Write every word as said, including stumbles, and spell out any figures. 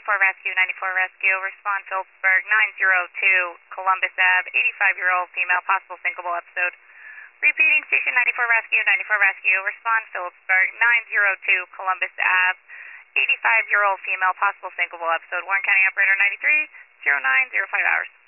ninety-four Rescue, ninety-four Rescue, respond Phillipsburg, nine zero two Columbus Ave, eighty-five-year-old female, possible syncopal episode. Repeating, Station ninety-four Rescue, ninety-four Rescue, respond Phillipsburg, nine zero two Columbus Ave, eighty-five-year-old female, possible syncopal episode. Warren County Operator ninety-three, zero nine zero five hours.